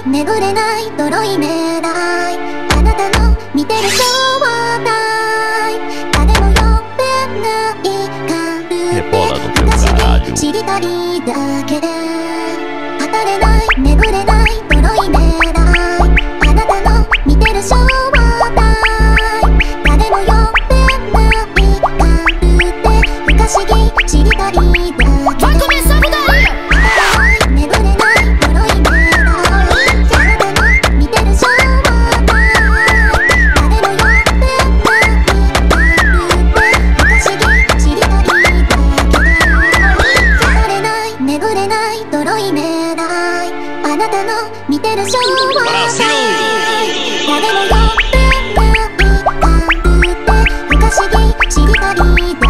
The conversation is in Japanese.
眠れない泥い狙い、あなたの見てる正体、誰も呼べないカルテ、知りたいだけ、語れない眠れない泥い狙い、あなたの見てる正体、誰も呼べないカルテ、不可思議知りたいだけ。あなたの見てる正体、誰も呼べないカルテ、不可思議知りたいだけ。